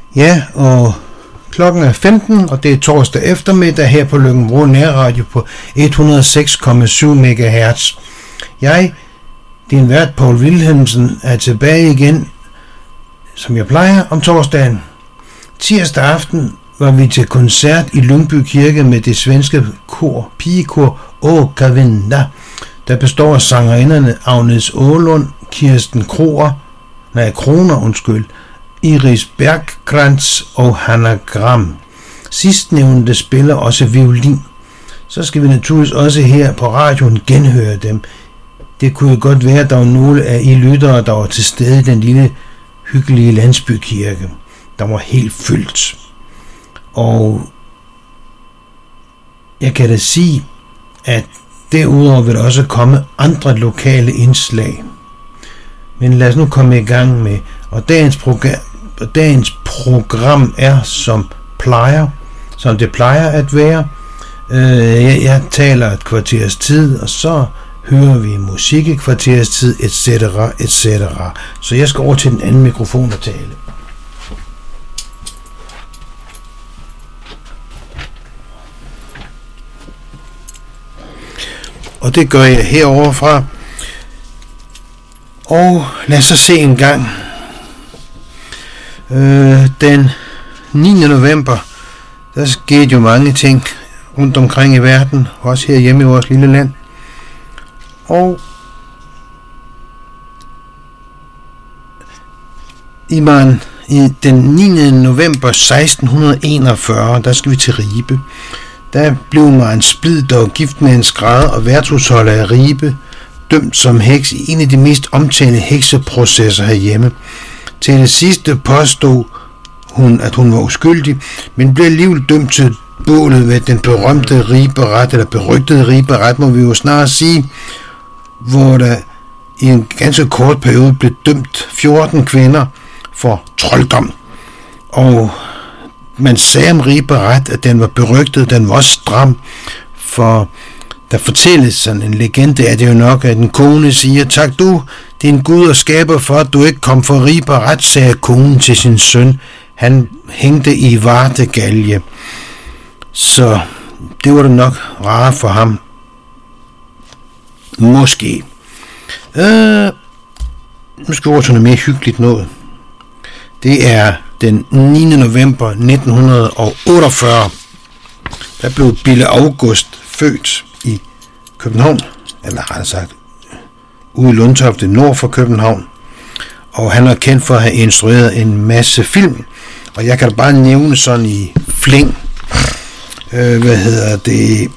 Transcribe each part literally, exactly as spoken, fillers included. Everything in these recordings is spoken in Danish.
Ja, og klokken er femten, og det er torsdag eftermiddag her på Løkken-Vrå Nærradio på et hundrede og seks komma syv megahertz. Jeg, din vært Poul Wilhelmsen, er tilbage igen, som jeg plejer, om torsdagen. Tirsdag aften var vi til koncert i Lyngby Kirke med det svenske kor, pigekor Å Kavinda, der består af sangerinderne Agnes Ålund, Kirsten Kroer, nej, Kroner, undskyld, Iris Bergkrantz og Hanna Gram. Sidstnævnte spiller også violin. Så skal vi naturligvis også her på radioen genhøre dem. Det kunne jo godt være, at der var nogle af I lyttere, der var til stede i den lille, hyggelige landsbykirke. Der var helt fyldt. Og jeg kan da sige, at derudover vil der også komme andre lokale indslag. Men lad os nu komme i gang med, og dagens program, dagens program er som plejer, som det plejer at være. Jeg, jeg taler et kvarters tid, og så hører vi musik i kvarters tid, et cetera, et cetera. Så jeg skal over til den anden mikrofon og tale. Og det gør jeg heroverfra. Og lad os så se en gang. Øh, den niende november, der skete jo mange ting rundt omkring i verden, også her hjemme i vores lille land. Og i, man, i den niende november seksten enogfyrre, der skal vi til Ribe. Der blev Maren Splid, der var gift med en skrædder og værtshusholder af Ribe, dømt som heks i en af de mest omtalte hekseprocesser herhjemme. Til det sidste påstod hun, at hun var uskyldig, men blev alligevel dømt til bålet ved den berømte Riberet, eller berygtede Riberet, må vi jo snart sige, hvor der i en ganske kort periode blev dømt fjorten kvinder for trolddom. Og man sagde om Riberet, at den var berygtet, den var også stram, for der fortælles sådan en legende, er det jo nok, at en kone siger, tak du, din Gud og skaber for, at du ikke kom for Riberet, sagde konen til sin søn. Han hængte i Vartegalje. Så det var det nok rare for ham. Måske. Øh, nu skal vi over til noget mere hyggeligt noget. Det er den niende november nitten otteogfyrre. Der blev Bille August født i København, eller rettere sagt ude i Lundtofte, nord for København. Og han er kendt for at have instrueret en masse film. Og jeg kan da bare nævne sådan i flæng. Øh, hvad hedder det?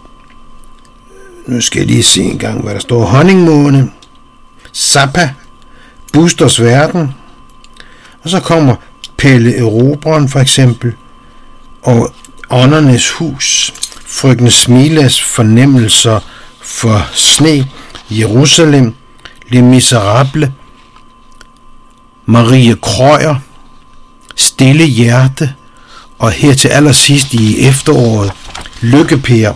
Nu skal jeg lige se en gang, hvad der står. Honningmåne, Zappa, Busters Verden. Og så kommer Pelle Erobreren for eksempel. Og Åndernes Hus, Frøken Smilas Fornemmelser for Sne, Jerusalem, Les Miserables, Marie Krøyer, Stille Hjerte, og her til allersidst i efteråret, Lykke-Per,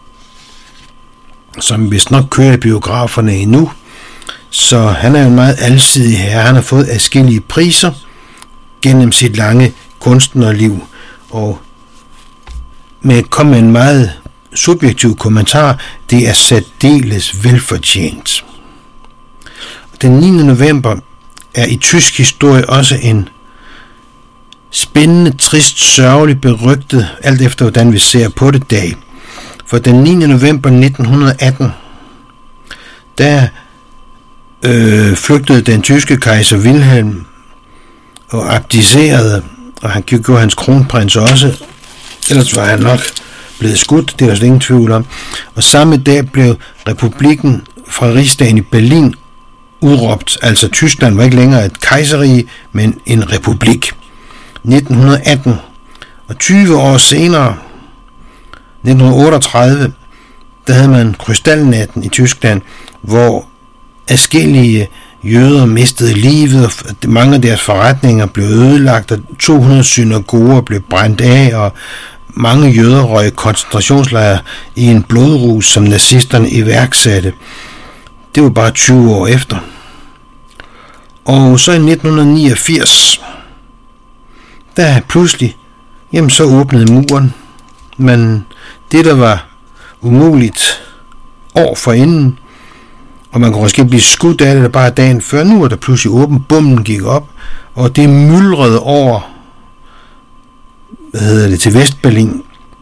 som vist nok kører i biograferne endnu. Så han er jo en meget alsidig herre. Han har fået adskillige priser gennem sit lange kunstnerliv, og med at komme med en meget subjektiv kommentar, det er særdeles velfortjent. Den niende november er i tysk historie også en spændende, trist, sørgelig, berygtet, alt efter hvordan vi ser på det, dag. For den niende november nitten atten, der øh, flygtede den tyske kejser Wilhelm og abdicerede, og han gjorde hans kronprins også, ellers var han nok blevet skudt, det er der slet ingen tvivl om. Og samme dag blev republikken fra Rigsdagen i Berlin udråbt, altså Tyskland var ikke længere et kejserrige, men en republik. nitten atten, og tyve år senere, nitten otteogtredive, der havde man krystalnatten i Tyskland, hvor adskillige jøder mistede livet, og mange af deres forretninger blev ødelagt, og to hundrede synagoger blev brændt af, og mange jøder røg i koncentrationslejre i en blodrus, som nazisterne iværksatte. Det var bare tyve år efter. Og så i nitten niogfirs, der pludselig, jamen så åbnede muren, men det der var umuligt år forinden, og man kunne måske blive skudt af det der bare dagen før, nu er der pludselig åben, bomben gik op, og det myldrede over, hvad hedder det, til Vestberlin.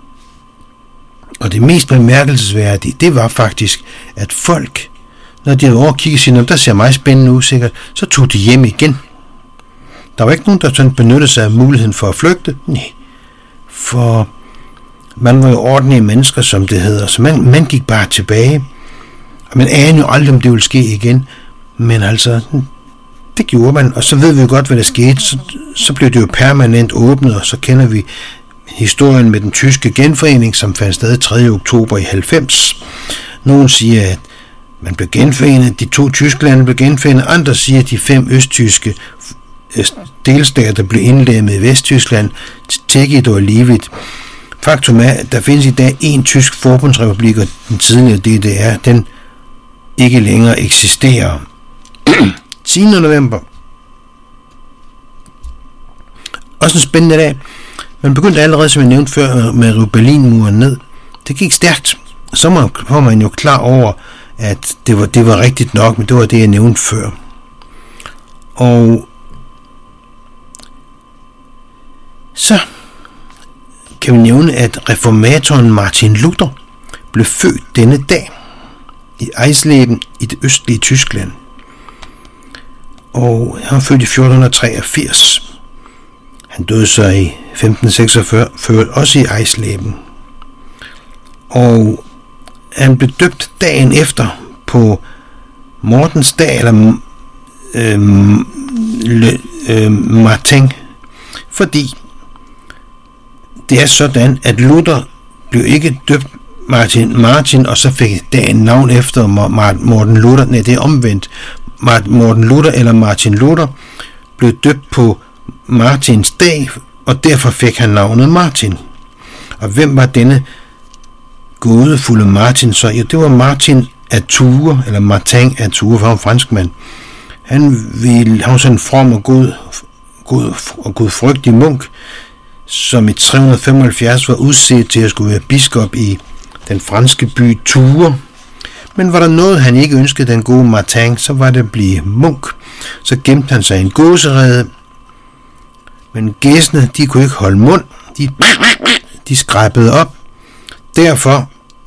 Og det mest bemærkelsesværdige, det var faktisk, at folk, når de havde overkigget og siger, der ser meget spændende ud sikkert, så tog de hjem igen. Der var ikke nogen, der sådan benyttede sig af muligheden for at flygte. Nej, for man var jo ordentlige mennesker, som det hedder, så man, man gik bare tilbage. Og man anede jo aldrig, om det ville ske igen. Men altså, det gjorde man, og så ved vi jo godt, hvad der skete. Så, så blev det jo permanent åbnet, og så kender vi historien med den tyske genforening, som fandt sted tredje oktober i halvfems. Nogle siger, at man blev genforenet, de to tyske lande blev genforenet, andre siger, at de fem østtyske delstater blev indlemmet i Vesttyskland, Tjekkiet og Lviv. Faktum er, at der findes i dag en tysk forbundsrepublik, og den tidligere D D R, den ikke længere eksisterer. tiende november. Også en spændende dag. Man begyndte allerede, som jeg nævnte før, med at rive Berlinmuren ned. Det gik stærkt. Så var man jo klar over, at det var, det var rigtigt nok, men det var det, jeg nævnte før. Og så kan vi nævne, at reformatoren Martin Luther blev født denne dag i Eisleben i det østlige Tyskland. Og han var født i fjorten treogfirs. Han døde så i femten seksogfyrre, født også i Eisleben. Og han blev døbt dagen efter på Mortens dag, eller øh, le, øh, Martin, fordi det er sådan, at Luther blev ikke døbt Martin, Martin og så fik dagen navn efter Morten Luther. Nej, det er omvendt. Morten Luther eller Martin Luther blev døbt på Martins dag, og derfor fik han navnet Martin. Og hvem var denne gådefulde Martin så? Jo, det var Martin af Tours, eller Martin af Tours, for han var franskmand. Han ville have sådan en from og god, god og godfrygtig munk, som i tre hundrede femoghalvfjerds var udset til at skulle være biskop i den franske by Tours. Men var der noget, han ikke ønskede, den gode Martin, så var det at blive munk. Så gemte han sig i en gåserede, men gæstene, de kunne ikke holde mund. De, de skræppede op. Derfor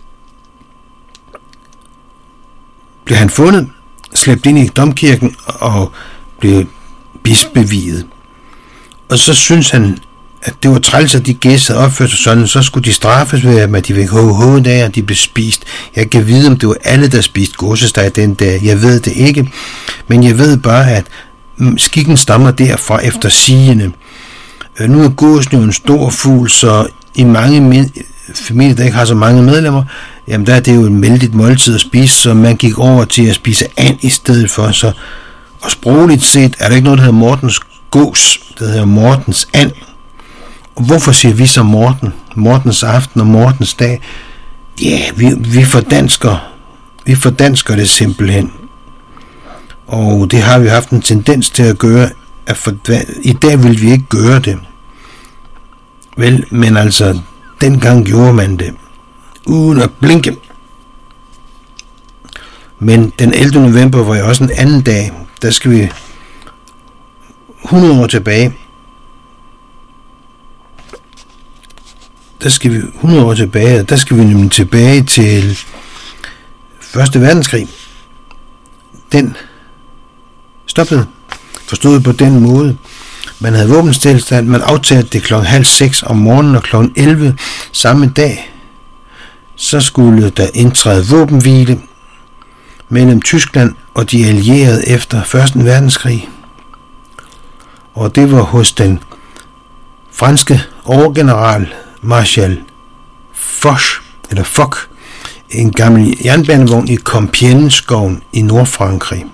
blev han fundet, slæbt ind i domkirken og blev bispeviet. Og så synes han, at det var træls, at de gæster havde opført sig sådan, så skulle de straffes ved, at de fik hovedet af, og de blev spist. Jeg kan vide, om det var alle, der spiste gåsesteg den dag. Jeg ved det ikke, men jeg ved bare, at skikken stammer derfra efter sigende. Nu er gåsen jo en stor fugl, så i mange familier, der ikke har så mange medlemmer, jamen der er det jo en mældigt måltid at spise, så man gik over til at spise and i stedet for. Så, og sprogligt set er der ikke noget, der hedder Mortens gås, det hedder Mortens and. Og hvorfor siger vi så Morten? Mortens aften og Mortens dag? Ja, vi, vi fordansker, vi fordansker det simpelthen. Og det har vi haft en tendens til at gøre. At for, i dag vil vi ikke gøre det. Vel, men altså, dengang gjorde man det. Uden at blinke. Men den ellevte november var jo også en anden dag. Der skal vi hundrede år tilbage. Der skal vi hundrede år tilbage, der skal vi nemlig tilbage til første verdenskrig. Den stoppede, forstået på den måde. Man havde våbenstilstand, man aftalte det klokken halv seks om morgenen og klokken elleve samme dag. Så skulle der indtræde våbenhvile mellem Tyskland og de allierede efter første verdenskrig. Og det var hos den franske overgeneral Marshal Foch, eller Foch, en gammel jernbanevogn i Compiègne-skoven i Nordfrankrig.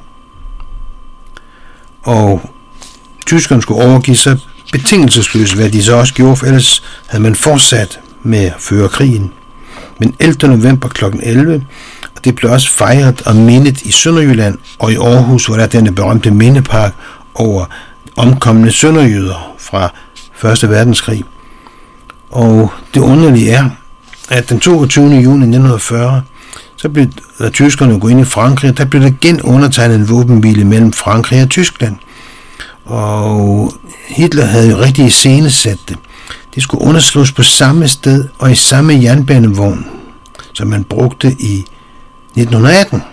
Og tyskerne skulle overgive sig betingelsesløst, hvad de så også gjorde, for ellers havde man fortsat med at føre krigen. Men ellevte november klokken elleve, og det blev også fejret og mindet i Sønderjylland og i Aarhus, hvor der er denne berømte mindepark over omkomne sønderjyder fra første verdenskrig. Og det underlige er, at den toogtyvende juni nitten fyrre, så blev der tyskerne gå ind i Frankrig, der blev der igen undertegnet en våbenhvile mellem Frankrig og Tyskland. Og Hitler havde jo rigtig iscenesat det. Det skulle underslås på samme sted og i samme jernbanevogn, som man brugte i nitten atten.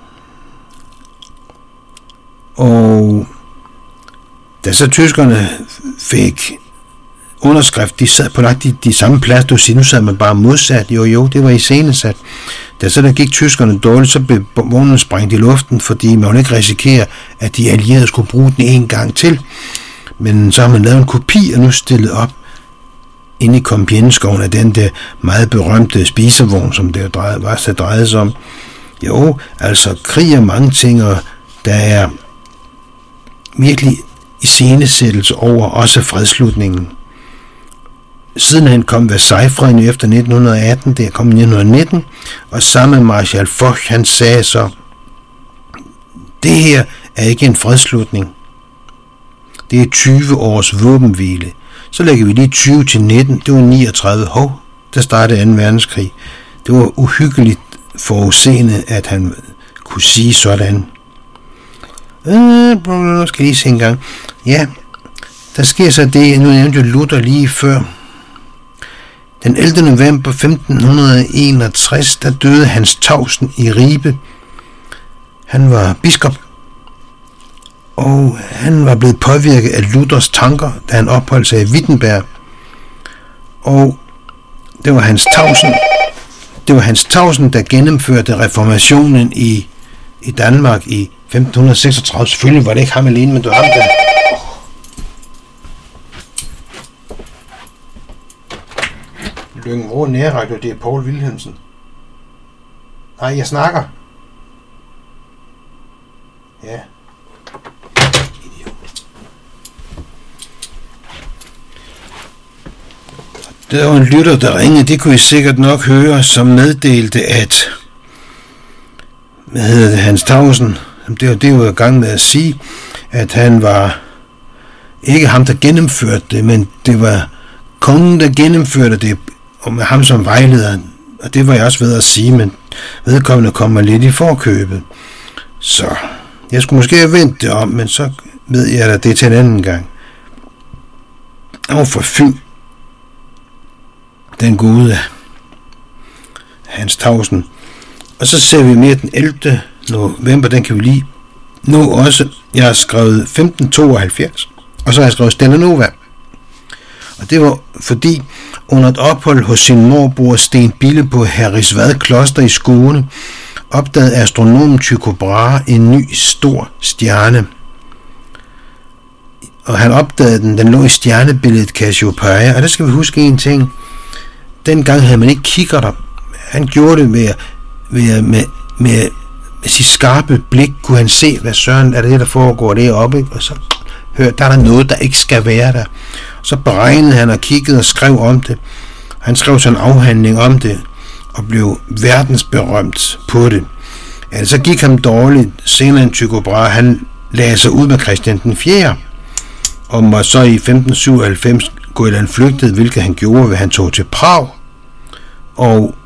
Og da så tyskerne fik underskrift, de sad på de, de samme plads, du siger, nu sad man bare modsat, jo jo, det var iscenesat. Da så der gik tyskerne dårligt, så blev vognen sprængt i luften, fordi man ville ikke risikere, at de allierede skulle bruge den en gang til. Men så har man lavet en kopi og nu stillet op inde i Compiègne-skoven af den der meget berømte spisevogn, som det var så drejet sig om. Jo, altså krig og mange ting, og der er virkelig iscenesættelse over også fredslutningen. Siden han kom Versailles-freden efter nitten atten, det kom i nitten nitten, og sammen med Marshal Foch, han sagde så, det her er ikke en fredslutning. Det er tyve års våbenhvile. Så lægger vi lige tyve til nitten, det var niogtredive. Hov, der startede anden verdenskrig. Det var uhyggeligt forudseende, at han kunne sige sådan. Øh, nu skal jeg lige se en gang. Ja, der sker så det, nu nævnte jeg Luther lige før. Den ellevte november femten enogtres, der døde Hans Tausen i Ribe. Han var biskop, og han var blevet påvirket af Luthers tanker, da han opholdt sig i Wittenberg. Og det var Hans Tausen, det var Hans Tausen, der gennemførte reformationen i, i Danmark i femten seksogtredive. Selvfølgelig var det ikke ham alene, men det var ham, der... Lykken Rå Nærradio, det er Poul Wilhelmsen. Nej, jeg snakker. Ja. Idiot. Der var en lytter, der ringede, det kunne I sikkert nok høre, som meddelte, at hvad hedder det, Hans Tausen, det var det, var i gang med at sige, at han var ikke ham, der gennemførte det, men det var kongen, der gennemførte det, og med ham som vejleder, og det var jeg også ved at sige, men vedkommende kommer lidt i forkøbet. Så jeg skulle måske have vendt det om, men så ved jeg, at det er til en anden gang. Og for Fyn, den gode Hans Tausen. Og så ser vi mere den ellevte november, den kan vi lige nå også. Jeg har skrevet femten tooghalvfjerds, og så har jeg skrevet Stella Nova. Og det var fordi, under et ophold hos sin morbror Sten Bille på Herrisvad Kloster i Skåne, opdagede astronomen Tycho Brahe en ny stor stjerne. Og han opdagede den, den lå i stjernebilledet Cassiopeia, og der skal vi huske en ting. Dengang havde man ikke kikkerter. Han gjorde det med, med, med, med, med sit skarpe blik, kunne han se, hvad søren er det, der foregår deroppe, ikke? Og så hør, der er der noget, der ikke skal være der. Så beregnede han og kiggede og skrev om det. Han skrev sådan en afhandling om det, og blev verdensberømt på det. Ja, så gik ham dårligt. Senere end Tycho Brahe, han lagde sig ud med Christian den fjerde, og må så i femten syvoghalvfems gå i land flygtet, hvilket han gjorde, ved han tog til Prag. Og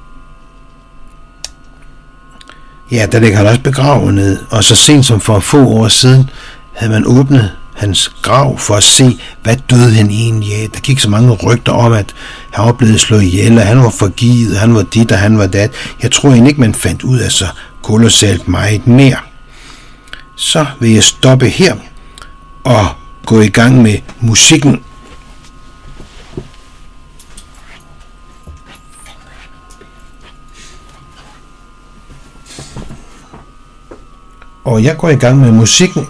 ja, der ligger han også begravet ned. Og så sent som for få år siden, havde man åbnet hans grav for at se, hvad døde han egentlig af. Der gik så mange rygter om, at han var blevet slået ihjel, og han var forgivet, han var dit, og han var dat. Jeg tror egentlig ikke, man fandt ud af så kolossalt meget mere. Så vil jeg stoppe her og gå i gang med musikken. Og jeg går i gang med musikken,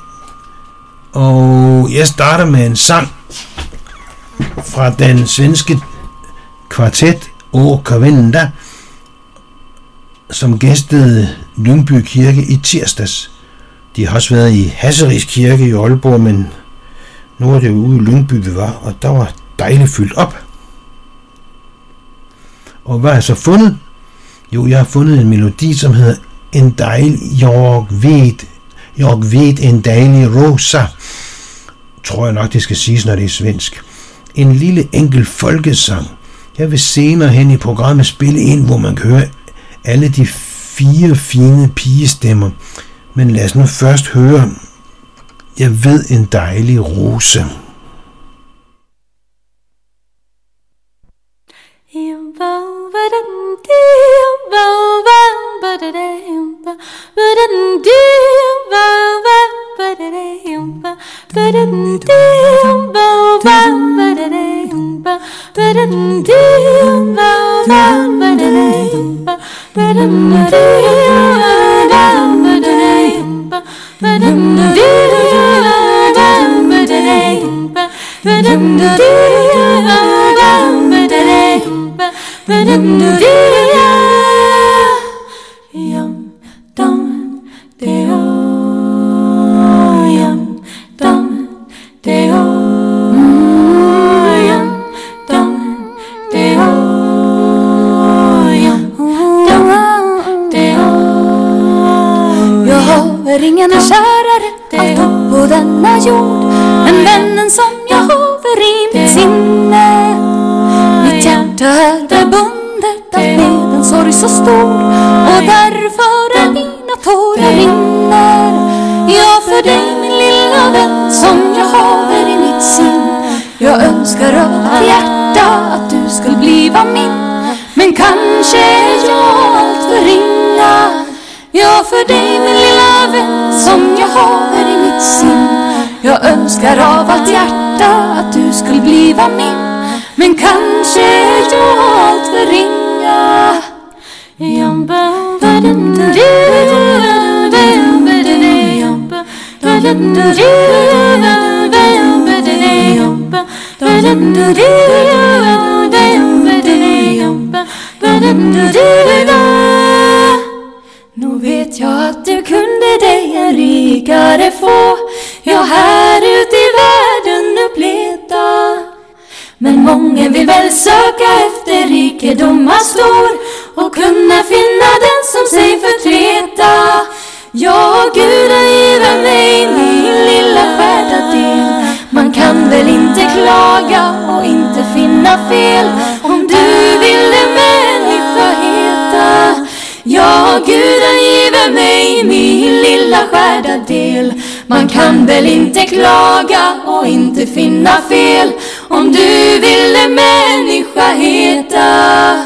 og jeg starter med en sang fra den svenske kvartet Å Kavenda, som gæstede Lyngby Kirke i tirsdags. De har også været i Hasseris Kirke i Aalborg, men nu er det jo ude i Lyngby, vi var, og der var dejligt fyldt op. Og hvad har jeg så fundet? Jo, jeg har fundet en melodi, som hedder En dejlig, jeg ved, jeg ved en dejlig rosa. Tror jeg nok, det skal siges, når det er svensk. en lille enkel folkesang. Jeg vil senere hen i programmet spille ind, hvor man kan høre alle de fire fine pigestemmer. Men lad os nu først høre Jeg ved en dejlig rose. Ringen är kärare allt på denna jord än vännen som jag håver i mitt sinne. Mitt hjärta är förbundet av med en sorg så stor och därför är mina tårar rinner. Jag för dig min lilla vän som jag håver i mitt sinn. Jag önskar av allt hjärta att du skulle bliva min, men kanske är jag allt för ringa. Jag för dig min lilla vän som jag håver i mitt sinn. Jag önskar av allt hjärta att du skulle bliva min, men kanske är jag allt för ringa. Nu vet jag att du kunde dig en rikare få, jag här ute i världen uppleta. Men mången vill väl söka efter rikedomar stor och kunna finna den som sig förtreta. Ja, Gud har givet mig min lilla skärda del. Man kan väl inte klaga och inte finna fel om du vill det människa heta. Ja, Gud har givet mig min lilla skärda del. Man kan väl inte klaga och inte finna fel om du vill det människa heta.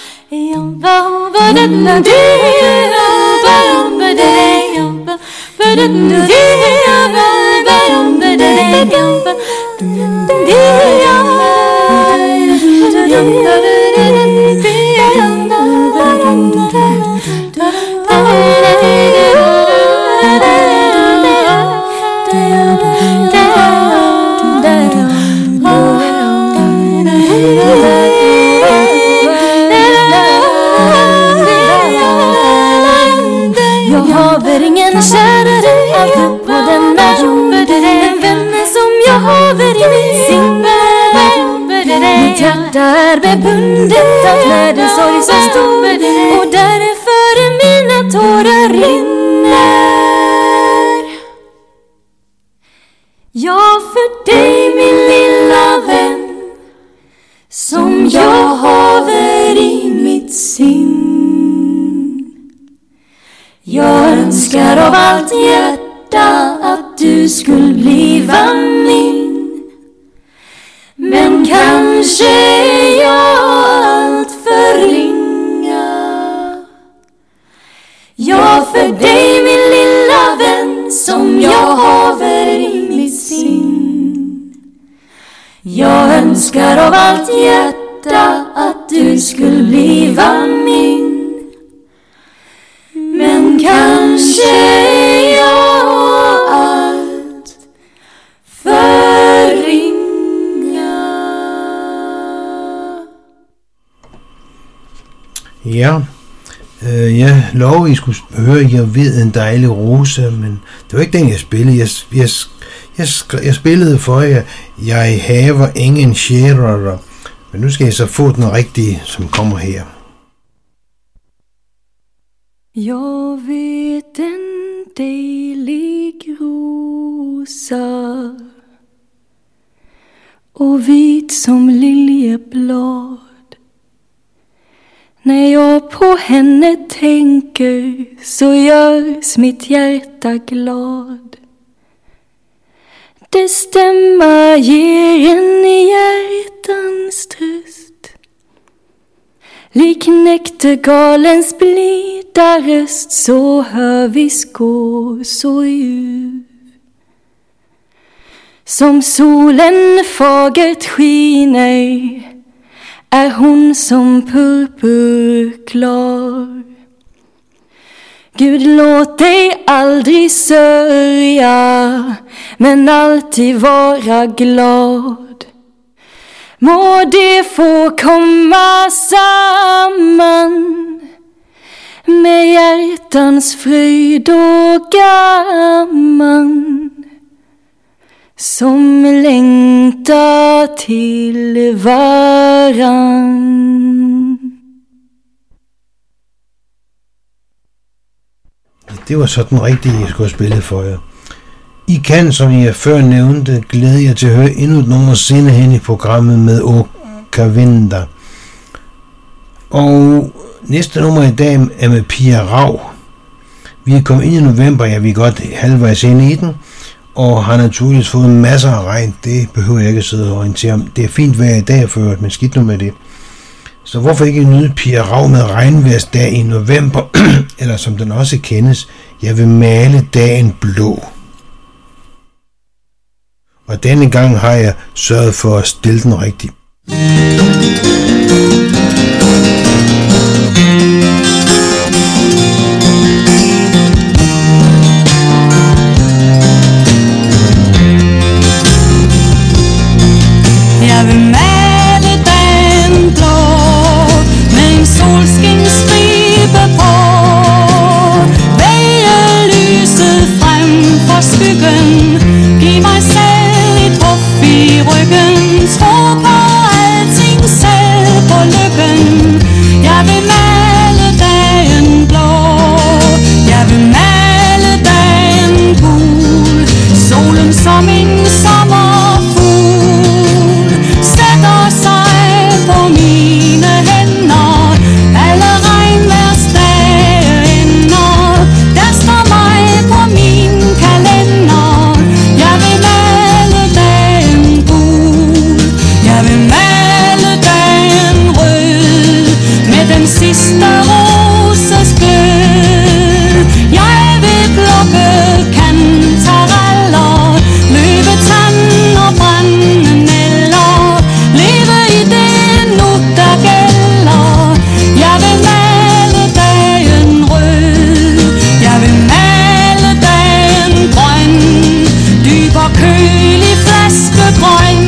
Jag haver ingen kärare allt på denna jord, en vän som jag haver i min sinne. Mitt hjärta är bebundet av världen sorg så stor, och därför mina tårar rinner. Ja, för dig min lilla vän som jag haver i mitt sinn. Jag önskar av allt hjärta att du skulle bliva min, men kanske är jag allt för ringa. Ja, för dig min lilla vän som jag haver i mitt sinn. Jag önskar av allt hjärta att du skulle bliva min, men kanske är jag allt för ringa. Ja, øh, jeg lovede, I skulle høre, jeg ved en dejlig rose, men det var ikke den, jeg spillede. Jeg, jeg, jeg, jeg spillede for jer, jeg haver ingen sjærer, men nu skal jeg så få den rigtige, som kommer her. Jag vet en dejlig rosa och vit hvidt som liljeblad. När jag på henne tänker så görs mitt hjärta glad. Det stämma ger en i hjärtans tröst. Lik näktergalens blida röst så hör vi skå så ljuv. Som solen fagert skiner är hon som purpurklar. Gud låt dig aldrig sörja, men alltid vara glad. Må det få komma samman med hjärtans fröjd och gamman, som längtar till varann. Det var sådan rigtigt, jeg skulle have spillet for jer. I kan, som jeg før nævnte, glæde jer til at høre endnu et nummer senere hen i programmet med Åkavinda. Og næste nummer i dag er med Pia Rav. Vi er kommet ind i november, ja, vi er godt halvvejs inde i den, og har naturligvis fået masser af regn. Det behøver jeg ikke at sidde og orientere om. Det er fint vejr i dag før, men skidt nu med det. Så hvorfor ikke nyde Pia Rav med regnværsdag i november, eller som den også kendes, jeg vil male dagen blå. Og denne gang har jeg sørget for at stille den rigtigt. Jeg vil male dagen blå med en solskinsstribe på. Væge lyset frem for skyggen. Giv mig selv et puff i ryggen. Tro på alting, selv på lykken. Jeg vil male dagen blå. Jeg vil male dagen gul. Solen som en sommerfugl sætter sig på mine hænder. Alle regnværsdage ender. Der står mig på min kalender. Jeg vil male dagen gul. Jeg vil male dagen rød med den sidste roses glød. Jeg vil plukke kantareller, løvetand og brændenælder. Leve i det nu der gælder. Jeg vil male dagen rød. Jeg vil male dagen grøn. Dyb og kølig flaskegrøn.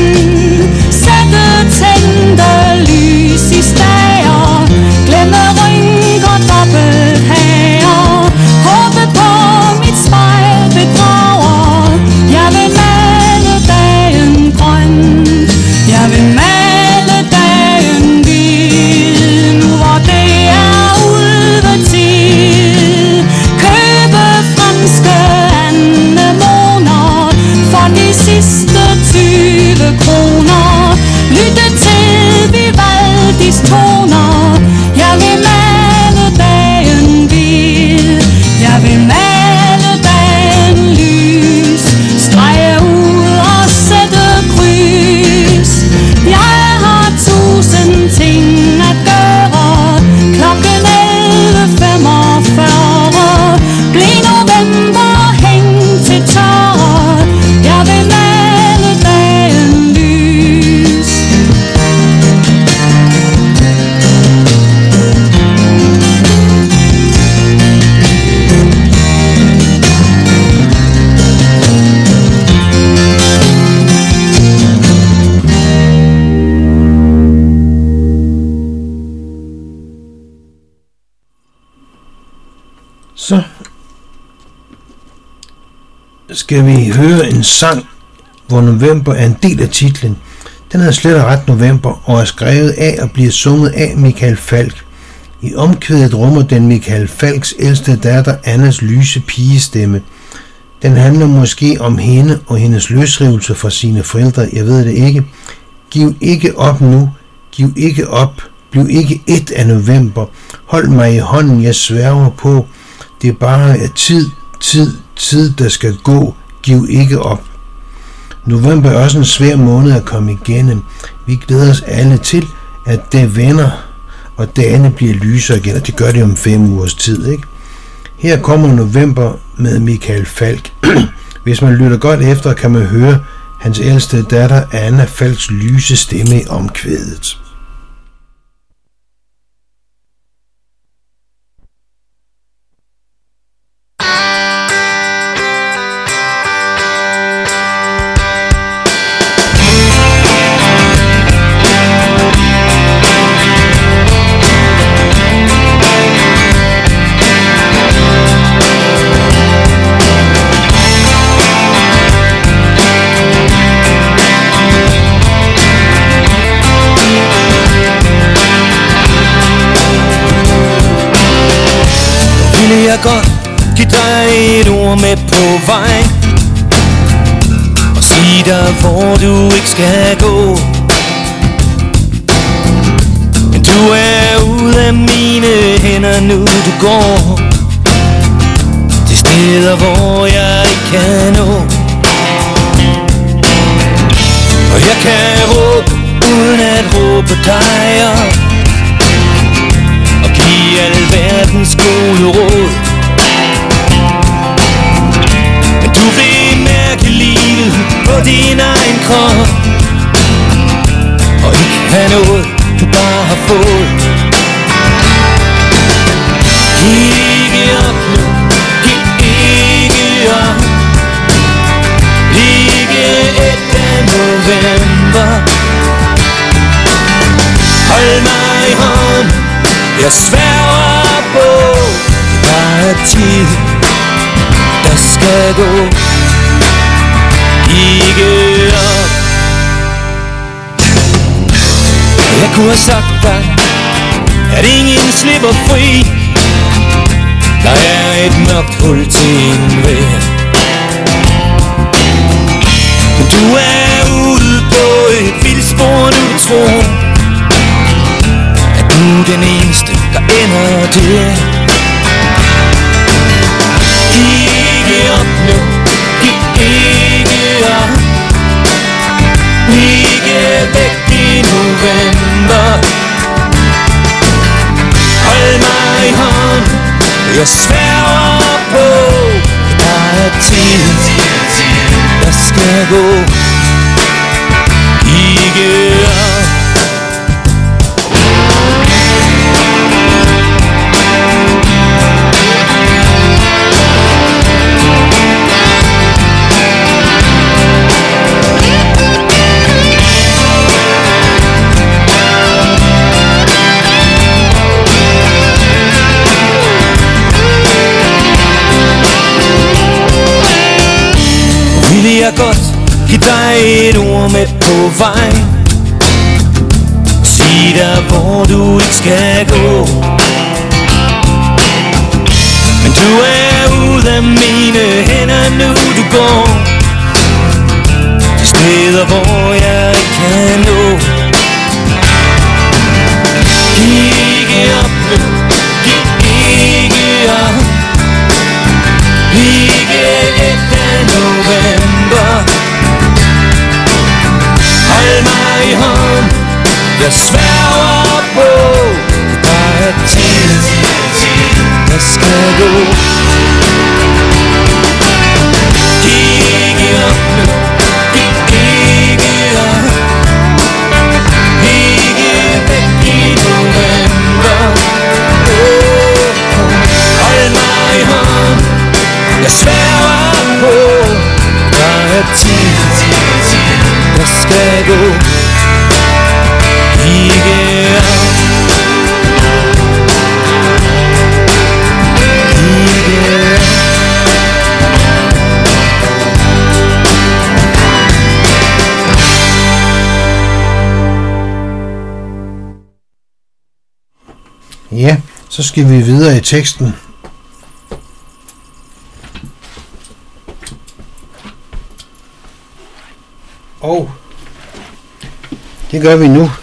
Sætte tændte lys i stager. Glemme rynker, dobbelthager. Håbe på mit spejl bedrager. Jeg vil male dagen grøn. Jeg vil male dagen hvid. Nu hvor det er ulvetid. Købe franske anemoner for de sidste tyve kroner. Lytte til Vivaldis toner. Jeg vil male dagen hvid. Jeg vil male dagen lys. Strege ud og sætte kryds. Jeg har tusind ting at gøre. Klokken elleve femogfyrre. Bliv november, hæng til tørre. Jeg vil male dagen lys. Så skal vi høre en sang, hvor november er en del af titlen. Den hedder slet og ret November og er skrevet af og bliver sunget af Michael Falch. I omkvædet rummer den Michael Falchs ældste datter Annas lyse pigestemme. Den handler måske om hende og hendes løsrivelse fra sine forældre, jeg ved det ikke. Giv ikke op nu, giv ikke op, bliv ikke et af november. Hold mig i hånden, jeg sværger på. Det er bare er tid, tid, tid, der skal gå. Giv ikke op. November er også en svær måned at komme igennem. Vi glæder os alle til, at det vender, og dagene bliver lysere igen, og det gør det om fem ugers tid, ikke? Her kommer november med Michael Falch. Hvis man lytter godt efter, kan man høre hans ældste datter Anna Falchs lyse stemme i omkvædet. Jeg godt give dig et ord med på vej og sige dig, hvor du ikke skal gå. Men du er ude af mine hænder nu, du går til steder, hvor jeg ikke kan nå. Og jeg kan råbe uden at råbe dig op og give alverdens gode råd. Men du vil mærke livet på din egen krop og ikke have noget, du bare har fået. Giv ikke op nu, giv ikke op. Ikke et af november. Hold mig i hånden, jeg sværger på. Der er tid, der skal gå. Ikke op. Jeg kunne have sagt dig, at ingen slipper fri. Der er et mørkt hul til enhver. Men du er ude på et vildspor, nu tror at du er den eneste, der ender der. Giv ikke op nu, giv ikke op. Ikke væk i november. Hold mig i hånden, jeg sværger på. Der er tid, der skal gå. Ikke op. Ville jeg godt give dig et ord med på vej, sig dig, hvor du ikke skal gå. Men du er ude af mine hænder nu, du går til steder, hvor jeg ikke kan nå. Giv ikke op nu, giv ikke op. Ikke et af november. Hold mig i hånden, jeg sværger på. Der er tid, der skal gå. Giv ikke op nu, giv ikke op. Ikke væk i november. Oh, hold mig i hånden, jeg sværger på. Der er tid, der skal gå. Ikke op. Ikke op. Ja, så skal vi videre i teksten. Og Det gør vi nu.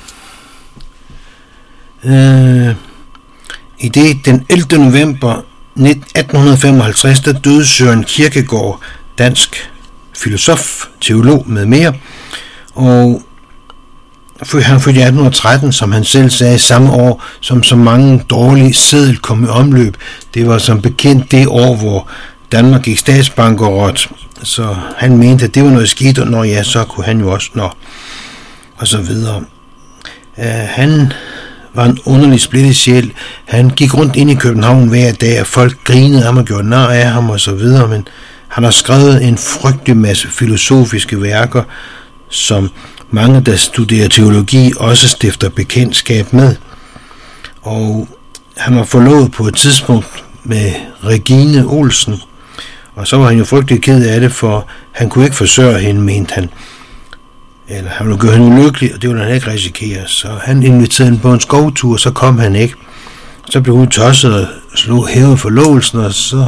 Øh, I det den ellevte november atten femoghalvtreds, der døde Søren Kierkegaard, dansk filosof, teolog med mere, og han fødte i atten tretten, som han selv sagde, samme år, som så mange dårlige seddel kom i omløb. Det var som bekendt det år, hvor Danmark gik statsbankerot, så han mente, at det var noget skidt, og når ja, så kunne han jo også, nå, og så videre. Uh, han var en underlig splittet sjæl. Han gik rundt ind i København hver dag, og folk grinede ham og gjorde nar af ham og så videre, men han har skrevet en frygtelig masse filosofiske værker, som mange, der studerer teologi, også stifter bekendtskab med. Og han var forlovet på et tidspunkt med Regine Olsen, og så var han jo frygtelig ked af det, for han kunne ikke forsørge hende, mente han. Eller han ville gøre hende ulykkelig, og det ville han ikke risikere. Så han inviterede hende på en skovtur, så kom han ikke. Så blev hun tosset og slog hævet forlovelsen, og så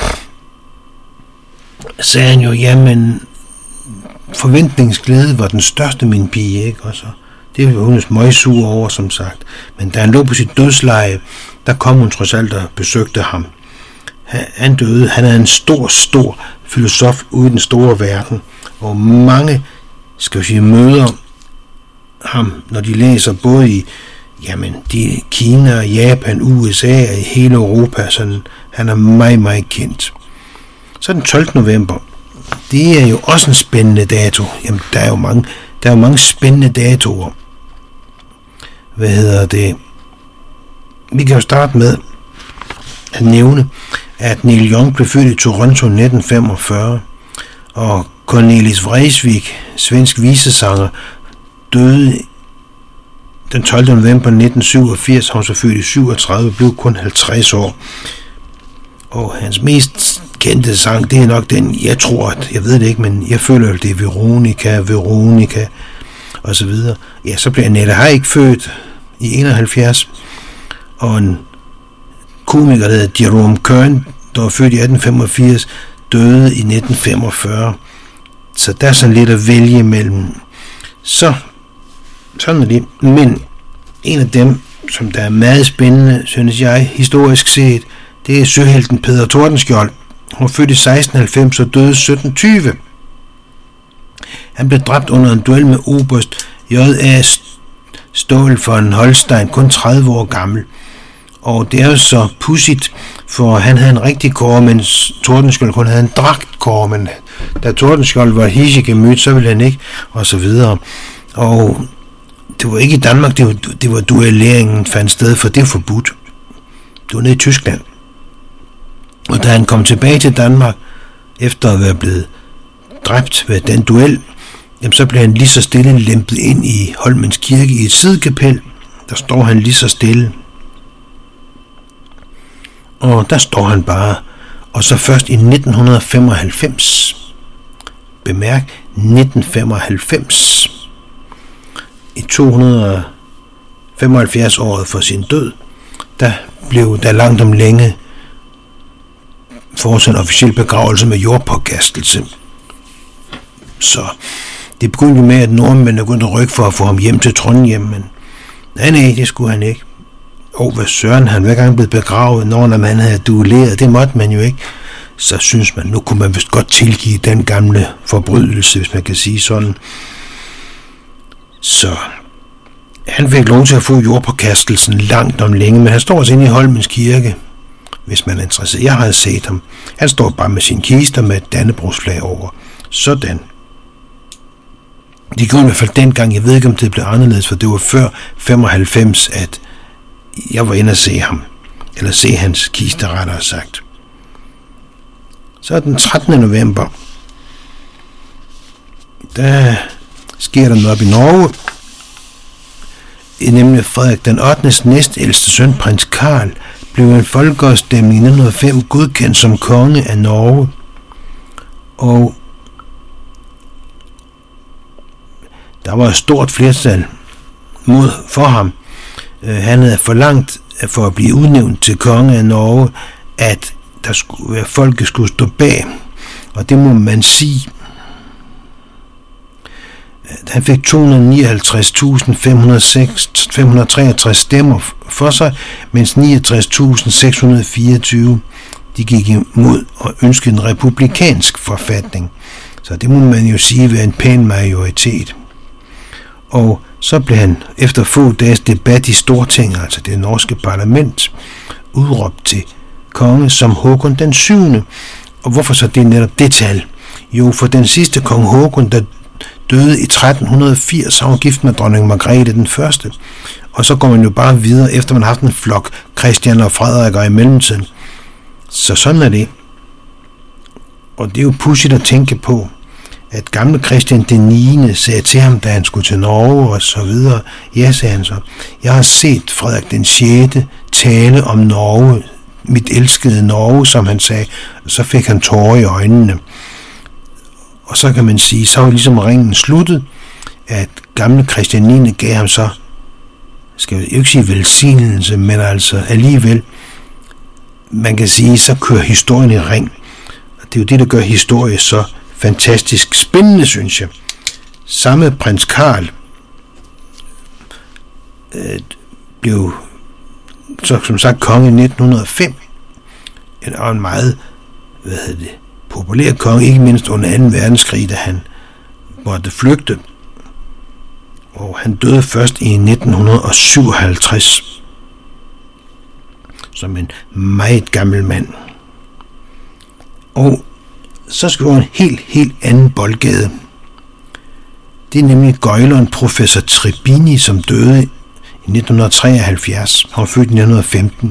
sagde han jo, jamen, forventningsglæde var den største min pige, ikke? Og så, det var hun møgsur over, som sagt. Men da han lå på sit dødsleje, der kom hun trods alt og besøgte ham. Han døde. Han er en stor, stor filosof ude i den store verden, og mange, skal vi sige, møder ham, når de læser både i jamen, de, Kina, Japan, U S A og hele Europa. Sådan, han er meget, meget kendt. Så den tolvte november, det er jo også en spændende dato. Jamen, der er jo mange, der er jo mange spændende datoer. Hvad hedder det? Vi kan jo starte med at nævne, at Neil Young blev født i Toronto nitten femogfyrre, og Cornelis Vreeswijk, svensk visesanger, døde den tolvte november nitten syvogfirs. Han var så født i syvogtredive, blev kun halvtreds år. Og hans mest kendte sang, det er nok den, jeg tror, at, jeg ved det ikke, men jeg føler, at det er Veronica, Veronica, og så videre. Ja, så blev Annette Haik født i enoghalvfjerds, og en komiker, der hedder Jerome Kern, der var født i atten femogfirs, døde i nitten femogfyrre. Så der er sådan lidt at vælge imellem. Så, sådan er det. Men en af dem, som der er meget spændende, synes jeg, historisk set, det er søhelten Peder Tordenskjold. Han var født i seksten halvfems og døde sytten tyve. Han blev dræbt under en duel med oberst J A Stål von Holstein, kun tredive år gammel. Og det er jo så pudsigt, for han havde en rigtig kåre, mens Tordenskjold kun havde en dragtkåre, men da Tordenskjold var hissegemyt, så ville han ikke, og så videre. Og det var ikke i Danmark, det var, det var duelleringen fandt sted, for det er forbudt. Det var nede i Tyskland. Og da han kom tilbage til Danmark, efter at være blevet dræbt ved den duel, jamen så blev han lige så stille lempet ind i Holmens Kirke i et sidekapel. Der står han lige så stille. Og der står han bare. Og så først i nitten femoghalvfems, bemærk, nitten femoghalvfems, i to hundrede femoghalvfjerds året for sin død, der blev der langt om længe foretaget en officiel begravelse med jordpåkastelse. Så det begyndte med, at nordmændene begyndte at rykke for at få ham hjem til Trondheim, men nej, nej, det skulle han ikke. Og hvad søren, han hver gang blev begravet, når man havde duelleret, det måtte man jo ikke. Så synes man, nu kunne man vist godt tilgive den gamle forbrydelse, hvis man kan sige sådan. Så han fik lov til at få jordpåkastelsen langt om længe, men han står også inde i Holmens Kirke, hvis man er interesseret. Jeg har set ham. Han står bare med sin kister med et dannebrogsflag over. Sådan. Det gjorde i hvert fald dengang, jeg ved ikke, om det blev anderledes, for det var før femoghalvfems, at jeg var inde at se ham. Eller se hans kiste, rettere sagt. Så den trettende november, der sker der noget op i Norge. Nemlig Frederik den ottende næstældste søn, prins Karl, blev en folkeafstemning i nitten hundrede og fem godkendt som konge af Norge. Og der var et stort flertal mod for ham. Han havde forlangt for at blive udnævnt til konge af Norge, at der skulle være folket skulle stå bag. Og det må man sige. Han fik to hundrede og nioghalvtreds tusind fem hundrede og treogtres stemmer for sig, mens niogtres tusind seks hundrede og fireogtyve de gik imod og ønskede en republikansk forfatning. Så det må man jo sige være en pæn majoritet. Og så blev han efter få dages debat i Stortinget, altså det norske parlament, udråbt til konge som Håkon den syvende. Og hvorfor så det netop det tal? Jo, for den sidste kong Håkon, der døde i tretten firs, han var gift med dronning Margrethe den første. Og så går man jo bare videre, efter man har haft en flok Christian og Frederik og i mellemtiden. Så sådan er det. Og det er jo pudsigt at tænke på, at gamle Christian den niende sagde til ham, da han skulle til Norge og så videre. Ja, sagde han så, jeg har set Frederik den sjette tale om Norge, mit elskede Norge, som han sagde, og så fik han tårer i øjnene. Og så kan man sige, så var ligesom ringen sluttet, at gamle Christian den niende gav ham så, skal jeg jo ikke sige velsignelse, men altså alligevel, man kan sige, så kører historien i ring. Og det er jo det, der gør historie så fantastisk spændende, synes jeg. Samme prins Karl øh, blev så som sagt konge i nitten hundrede og fem, og en meget, hvad hedder det, populær konge, ikke mindst under anden verdenskrig, da han måtte flygte. Og han døde først i nitten syvoghalvtreds som en meget gammel mand. Og så skal vi over en helt, helt anden boldgade. Det er nemlig gøjleren professor Tribini, som døde i nitten treoghalvfjerds. Han var født i nitten femten.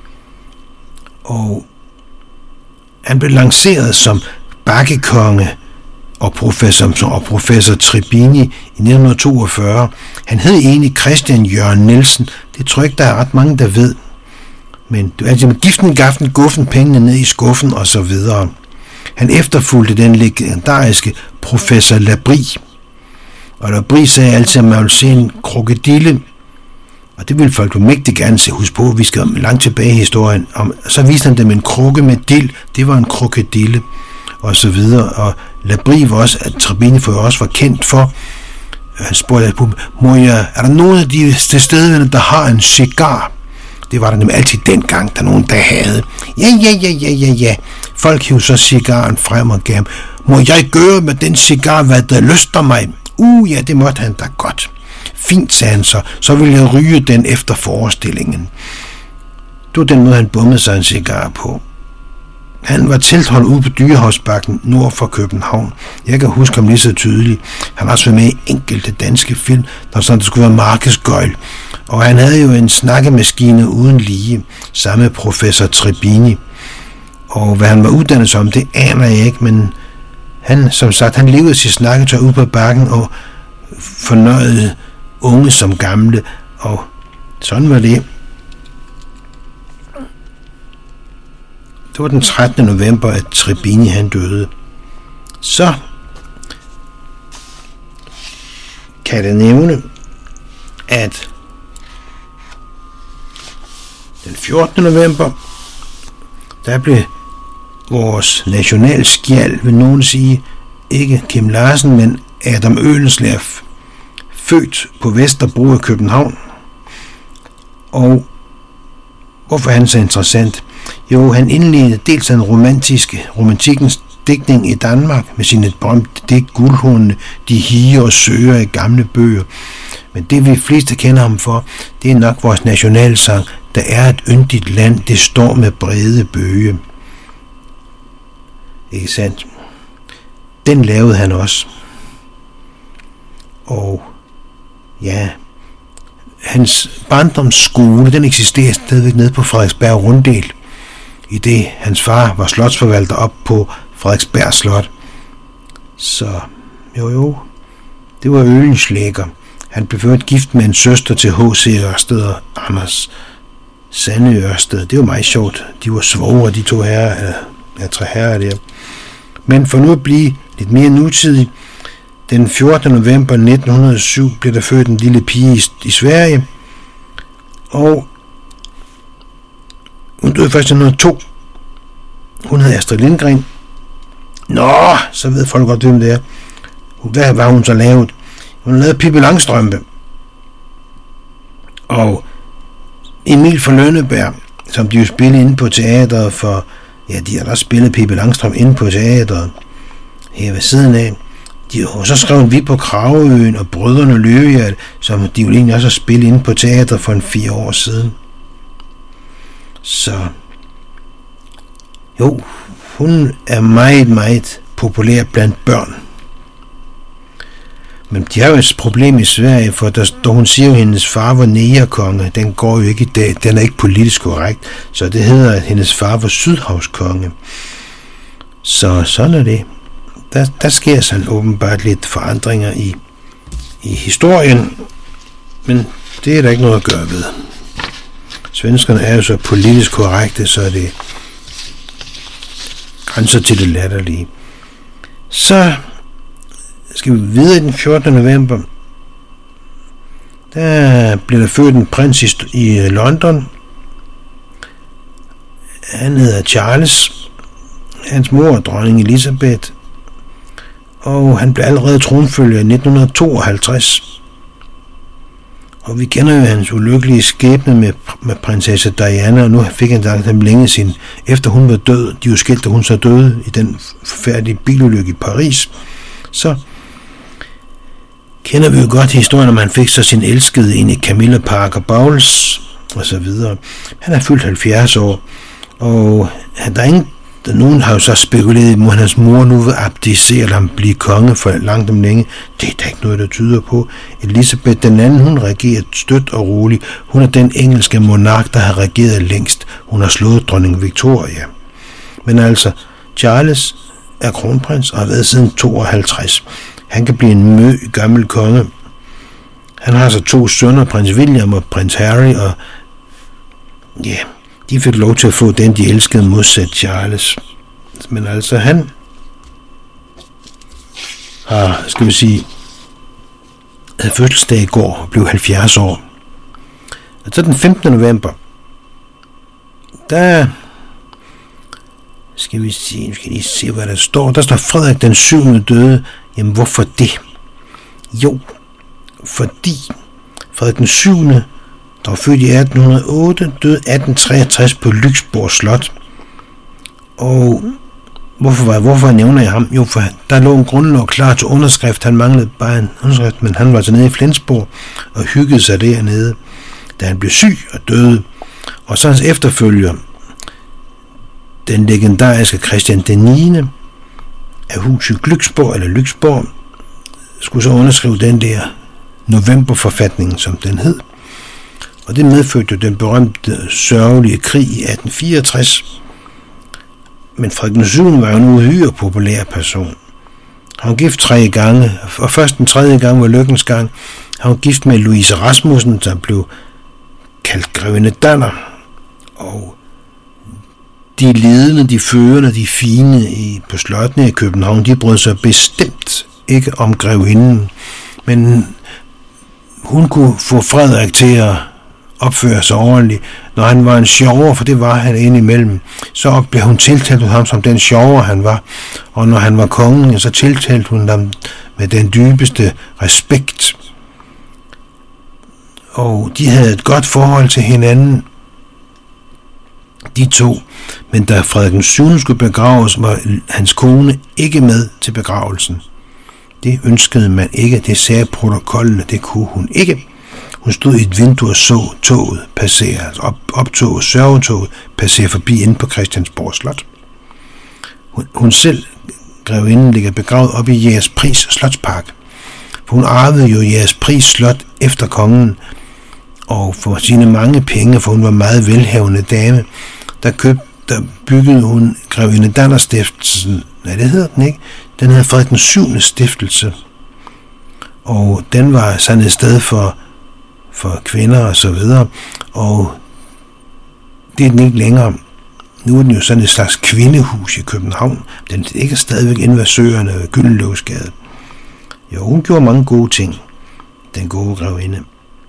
Og han blev lanceret som bakkekonge og professor, og professor Tribini i nitten toogfyrre. Han hed egentlig Christian Jørgen Nielsen. Det tror jeg ikke, der er ret mange, der ved. Men det var altså med giften, gaften, guffen, pengene ned i skuffen og så videre. Han efterfulgte den legendariske professor Labrie. Og Labrie sagde altid, at man ville se en krokodille. Og det ville folk jo mægtig gerne se. Husk på, vi skal langt tilbage i historien. Og så viste han dem en krukke med dild. Det var en krokodille. Og så videre. Og Labrie var også, at Tribini for også var kendt for. Han spurgte på, mor, jeg, er der nogen af de tilstedeværende, der har en cigar? Det var der nemlig altid dengang, der nogen, der havde. Ja, ja, ja, ja, ja, ja. Folk hiv så cigaren frem og gav. Må jeg gøre med den cigar, hvad der lyster mig? Uh, ja, det måtte han da godt. Fint, sagde han så. Så ville jeg ryge den efter forestillingen. Det var den måde, han bummede sig en cigar på. Han var tilholdt ude på Dyrehavsbakken nord for København. Jeg kan huske ham lige så tydeligt. Han har også været med i enkelte danske film, der sådan, der skulle være markedsgøjl. Og han havde jo en snakkemaskine uden lige, sammen med professor Tribini. Og hvad han var uddannet som, det aner jeg ikke, men han, som sagt, han levede sit snakketøj ude på bakken og fornøjede unge som gamle, og sådan var det. Det var den trettende november, at Tribini han døde. Så kan jeg nævne, at den fjortende november, der blev vores nationalskjald, vil nogen sige, ikke Kim Larsen, men Adam Oehlenschläger, født på Vesterbro i København. Og hvorfor er han så interessant? Jo, han indledte dels den romantiske, romantikkens digtning i Danmark med sine berømte digt Guldhornene, de higer og søger i gamle bøger. Men det vi fleste kender ham for, det er nok vores nationalsang, der er et yndigt land, det står med brede bøge. Ikke sandt? Den lavede han også. Og ja, hans barndomsskole, den eksisterer stadigvæk nede på Frederiksberg Runddel, i det hans far var slotsforvalter op på Frederiksberg Slot. Så jo jo, det var Oehlenschläger. Han blev ført gift med en søster til H C Ørsted og Anders Sande Ørsted. Det var meget sjovt. De var svogre, de to herrer, eller ja, tre herrer der. Men for nu at blive lidt mere nutidig, den fjortende november nitten hundrede og syv blev der født en lille pige i, i Sverige, og hun døde først i nitten hundrede og to. Hun hed Astrid Lindgren. Nå, så ved folk godt, hvem det er. Hvad var hun så lavet? Hun lavede Pippi Langstrømpe. Og Emil fra Lønneberg, som de jo spillede inde på teateret for, ja, de har da spillet Pippi Langstrømpe inde på teateret her ved siden af. De har så skrevet Vi på Krageøen og Brødrene Løvehjerte, som de jo egentlig også har spillet inde på teateret for en fire år siden. Så jo, hun er meget, meget populær blandt børn. Men de har jo et problem i Sverige, for der, da hun siger, at hendes far var negerkonge, den går jo ikke i dag, den er ikke politisk korrekt, så det hedder, at hendes far var sydhavskonge. Så sådan er det. Der, der sker sådan åbenbart lidt forandringer i, i historien, men det er der ikke noget at gøre ved. Svenskerne er jo så politisk korrekte, så det grænser til det latterlige. Så skal vi videre den fjortende november. Der blev der født en prins i, i London. Han hedder Charles. Hans mor er dronning Elizabeth. Og han blev allerede tronfølger i nitten tooghalvtreds. Og vi kender jo hans ulykkelige skæbne med, med prinsesse Diana, og nu fik han sagt ham længe siden, efter hun var død. De var skilt, da hun så døde i den forfærdelige bilulykke i Paris. Så kender vi jo godt historien, om han fik så sin elskede ind i Camilla Parker Bowles og så videre. Han er fyldt halvfjerds år, og der er ingen, der nogen har jo så spekuleret i, at hans mor nu vil abdicere eller han blive konge for langt om længe. Det er der ikke noget, der tyder på. Elizabeth den anden, hun regerer stødt og roligt. Hun er den engelske monark, der har regeret længst. Hun har slået dronning Victoria. Men altså, Charles er kronprins og har været siden tooghalvtreds. Han kan blive en mø gammel konge. Han har så to sønner, prins William og prins Harry, og ja, yeah, de fik lov til at få den, de elskede modsat Charles. Men altså, han har, skal vi sige, havde fødselsdag i går og blev halvfjerds år. Og så den femtende november, der skal vi se, skal lige se, hvad der står. Der står Frederik den syvende døde. Jamen, hvorfor det? Jo, fordi Frederik den syvende, der var født i atten hundrede og otte, døde atten treogtres på Lyksborg Slot. Og hvorfor, hvorfor nævner jeg ham? Jo, for der lå en grundlov klar til underskrift. Han manglede bare en underskrift, men han var så nede i Flensborg og hyggede sig dernede, da han blev syg og døde. Og så hans efterfølger, den legendariske Christian den niende af huset Glücksborg eller Lyksborg, skulle så underskrive den der novemberforfatning, som den hed. Og det medførte jo den berømte sørgelige krig i atten fireogtres. Men Frederik den syvende var jo en uhyre populær person. Han var gift tre gange, og først den tredje gang var lykkens gang. Han var gift med Louise Rasmussen, der blev kaldt grevinde Danner. Og de ledende, de førende, de fine i, på slottene i København, de brød sig bestemt ikke om grevinden. Men hun kunne få Frederik til at opføre sig ordentligt, når han var en sjovere, for det var han indimellem. Så blev hun tiltalt ham som den sjovere han var, og når han var kongen, så tiltalte hun ham med den dybeste respekt. Og de havde et godt forhold til hinanden, de to. Men da Frederik den syvende skulle begraves, var hans kone ikke med til begravelsen. Det ønskede man ikke, det sagde protokollen, det kunne hun ikke. Hun stod i et vindue og så toget passere, altså op, optoget, sørgetoget, passere forbi inde på Christiansborg Slot. Hun, hun selv, grevinden, ligger begravet op i Jægerspris Slotspark. For hun arvede jo Jægerspris Slot efter kongen, og for sine mange penge, for hun var meget velhavende dame, der, køb, der byggede hun grevinde Danner Stiftelsen. Nej, det hedder den ikke. Den hedder Frederik den syvende Stiftelse. Og den var sådan et sted for for kvinder og så videre, og det er den ikke længere. Nu er den jo sådan et slags kvindehus i København. Den er ikke stadigvæk inde ved Søerne og Gyldenløvesgade. Jo, hun gjorde mange gode ting, den gode grevinde.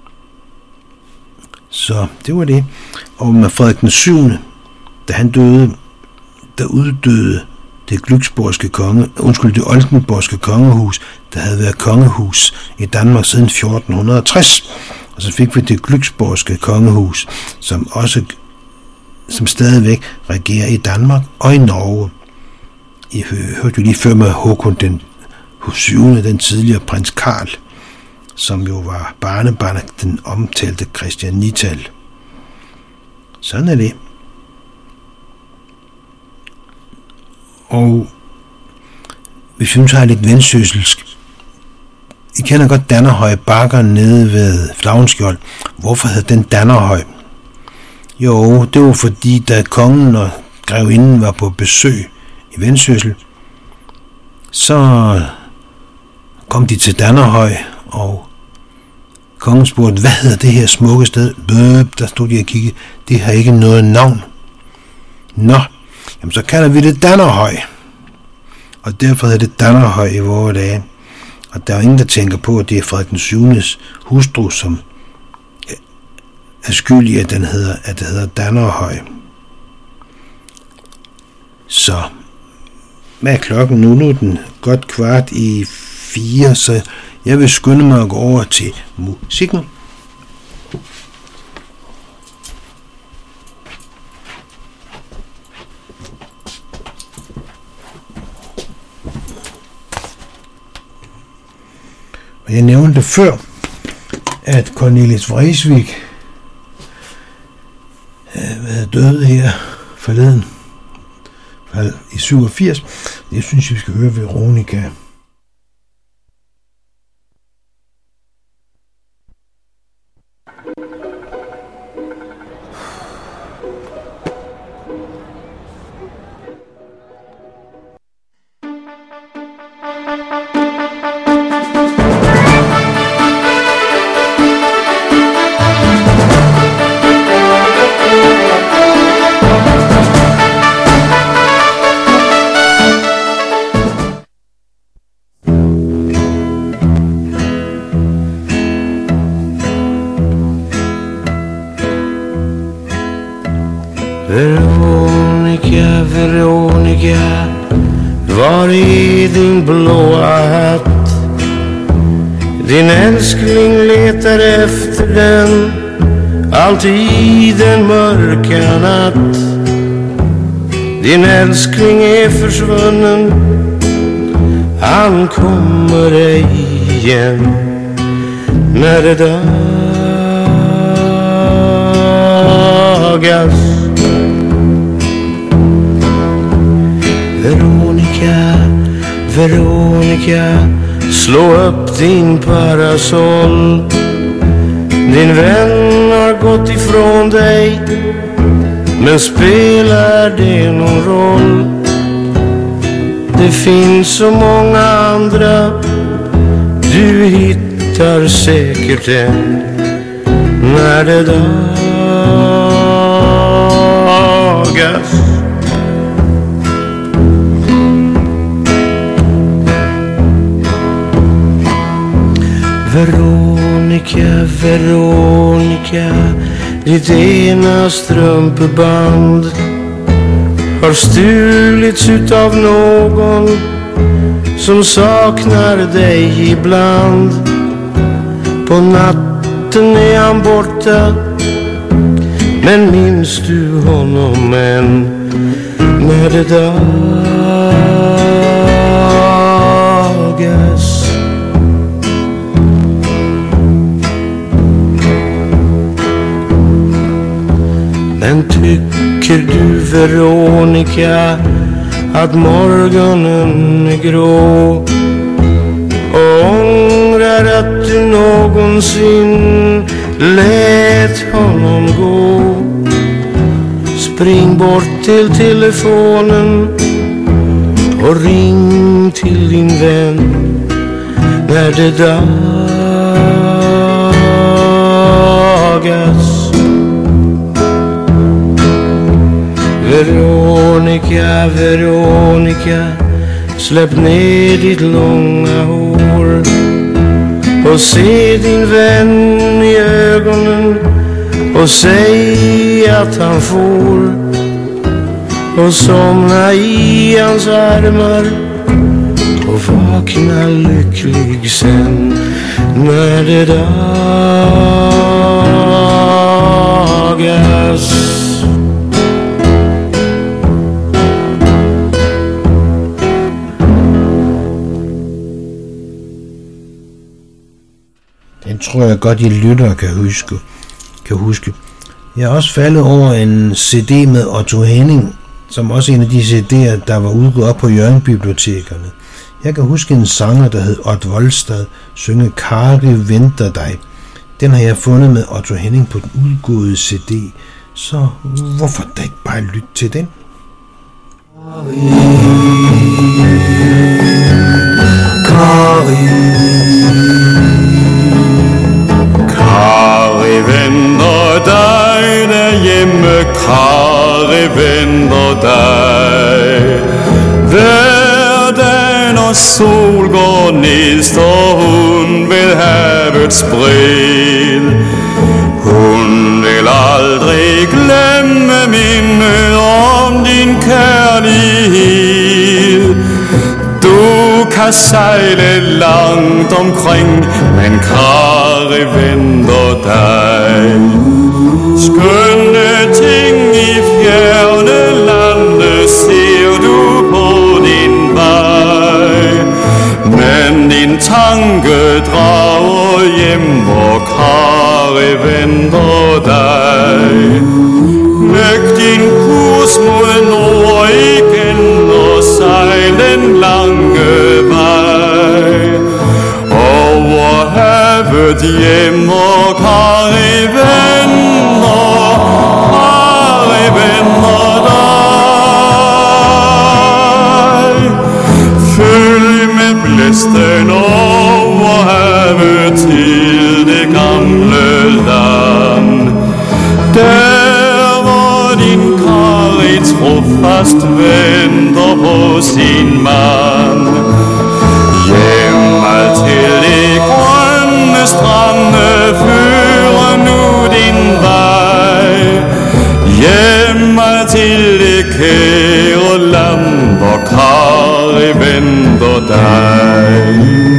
Så det var det. Og med Frederik den syvende, da han døde, der uddøde det Glücksborgske konge, undskyld, det Oldenborgske kongehus, der havde været kongehus i Danmark siden fjorten tres. Og så fik vi det Glücksborgske kongehus, som også som stadigvæk regerer i Danmark og i Norge. I hørte jo lige før med Håkon den syvende, den tidligere prins Karl, som jo var barnebarn af den omtalte Christian Nital. Sådan er det. Og hvis vi nu tager lidt vendsøselsk, I kender godt Dannerhøj bakker nede ved Flagenskjold. Hvorfor hed den Dannerhøj? Jo, det var fordi, da kongen og grevinden var på besøg i Vendsyssel, så kom de til Dannerhøj, og kongen spurgte, hvad hedder det her smukke sted? Bøb, der stod de og kiggede, det har ikke noget navn. Nå, jamen så kalder vi det Dannerhøj. Og derfor hedder det Dannerhøj i vore dage. Og der er ingen, der tænker på, at det er Frederik den syvendes hustru, som er skyldig, at, den hedder, at det hedder Dannerhøj. Så, hvad er klokken nu? Nu er den godt kvart i fire, så jeg vil skynde mig at gå over til musikken. Og jeg nævnte før, at Cornelis Vreeswijk øh, døde her forleden i syvogfirs. Jeg synes, vi skal høre Veronica. Veronica, Veronica, var är din blåa hatt? Din älskling letar efter den, alltid den mörka natt. Din älskling är försvunnen, han kommer ej igen när det dagas. Veronica, Veronica, slå upp din parasoll. Din vän har gått ifrån dig, men spelar det någon roll? Det finns så många andra, du hittar säkert en när det dagas. Veronica, Veronica, ditt ena strumpeband har stulits utav någon som saknar dig ibland. På natten är han borta, men minns du honom än när det dagas? Men tycker du, Veronica, att morgonen är grå och ångrar att du någonsin lät honom gå? Spring bort till telefonen och ring till din vän när det dagas. Veronica, Veronica, släpp ner ditt långa hår och se din vän i ögonen och säg att han får och somna i hans armar och vakna lycklig sen när det dagas. Den tror jeg godt, I lyttere kan huske. kan huske. Jeg er også faldet over en C D med Otto Henning, som også er en af de C D'er, der var udgået op på Hjørring-bibliotekerne. Jeg kan huske en sanger, der hed Ott Voldstad, synge Kari venter dig. Den har jeg fundet med Otto Henning på den udgåede C D, så hvorfor da ikke bare lytte til den? Kari, Kari venter dig derhjemme, Kari venter dig. Hver dag når sol går ned, står hun ved havets bred. Hun vil aldrig glemme mindet om din kærlighed. Du kan sejle langt omkring, men Kari venter dig. Skønne ting i fjerne lande ser du på din vej, men din tanke drager hjem, hvor Kari venter dig. Læg din kurs mod nord igen og sejl den lange vej. Over havet hjem, og Kari venter, Kari venter dig. Følg med blæsten over havet til det gamle land. Der hvor din Kari trofast venter på sin mand. Hjem til de grønne strande fører nu din vej. Hjem til det kære land, hvor Kari venter dig.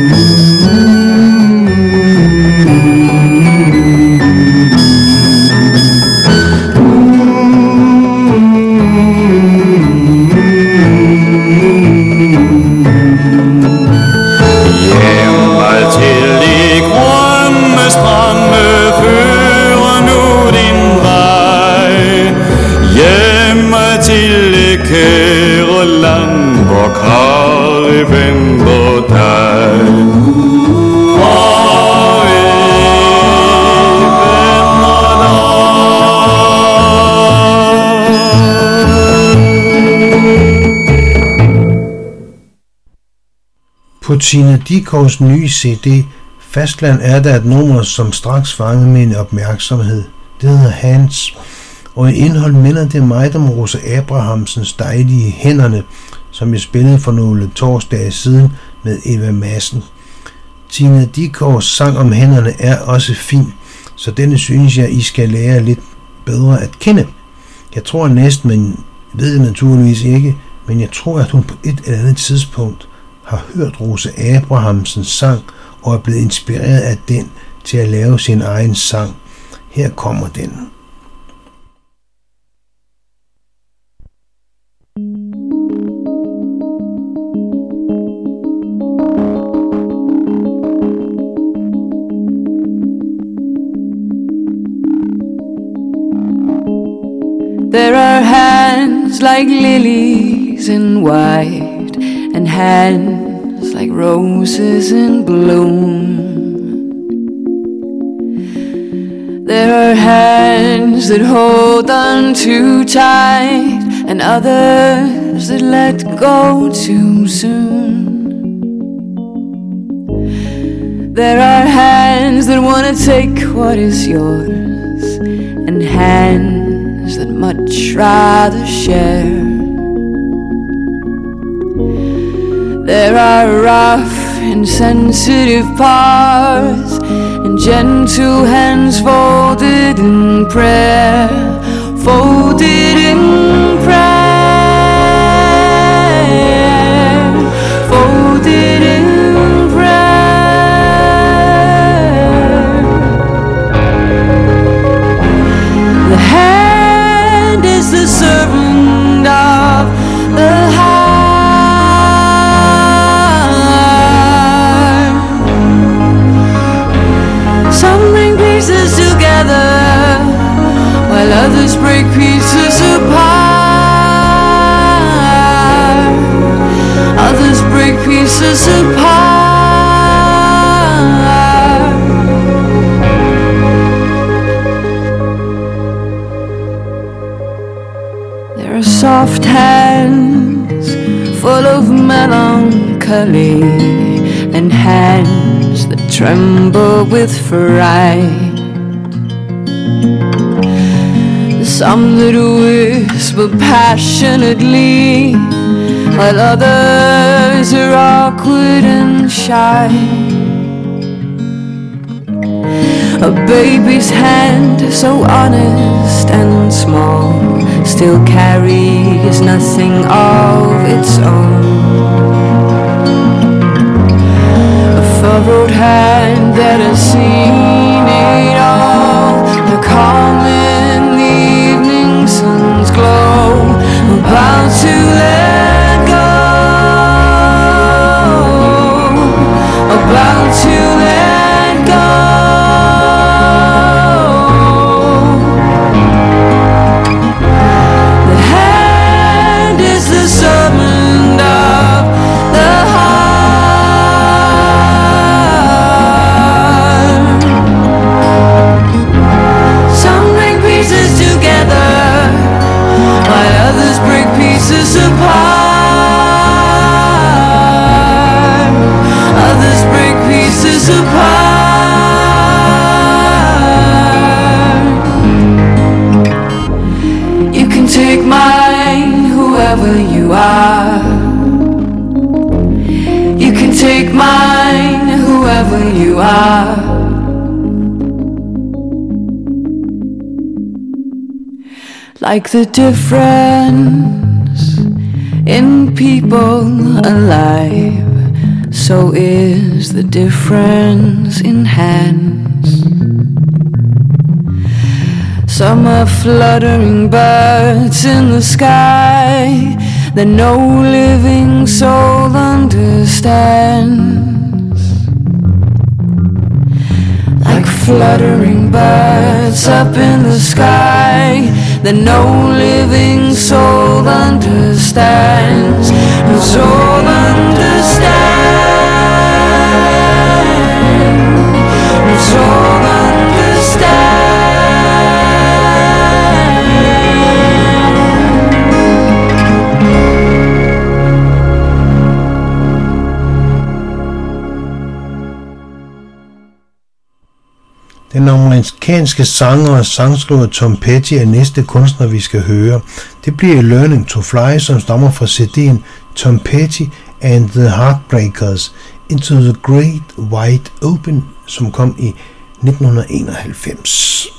Kære land, hvor Kari venter dig. Kari venter dig. På Tina Dickows nye C D Fastland er der et nummer, som straks fangede min opmærksomhed. Det hedder Hans, og i indhold minder det mig om Rosa Abrahamsens dejlige Hænderne, som jeg spillede for nogle torsdage siden med Eva Madsen. Tina Dickows sang om hænderne er også fin, så denne synes jeg, I skal lære lidt bedre at kende. Jeg tror næsten, men ved det naturligvis ikke, men jeg tror, at hun på et eller andet tidspunkt har hørt Rosa Abrahamsens sang og er blevet inspireret af den til at lave sin egen sang. Her kommer den. There are hands like lilies in white, and hands like roses in bloom. There are hands that hold on too tight, and others that let go too soon. There are hands that want to take what is yours, and hands that much rather share. There are rough, insensitive parts, and gentle hands folded in prayer, folded in prayer. soft hands full of melancholy, and hands that tremble with fright. Some that whisper passionately, while others are awkward and shy. A baby's hand, so honest and small, still carries nothing of its own. A furrowed hand that has seen it all, the calm in the evening sun's glow, about to let go, about to let go. Take mine, whoever you are. You can take mine, whoever you are. Like the difference in people alive, so is the difference in hands. Some are fluttering birds in the sky that no living soul understands. Like fluttering birds up in the sky that no living soul understands. No soul understands. No soul understands. Den amerikanske sanger og sangskriver Tom Petty er næste kunstner, vi skal høre. Det bliver Learning to Fly, som stammer fra C D'en Tom Petty and the Heartbreakers Into the Great Wide Open, som kom i nitten enoghalvfems.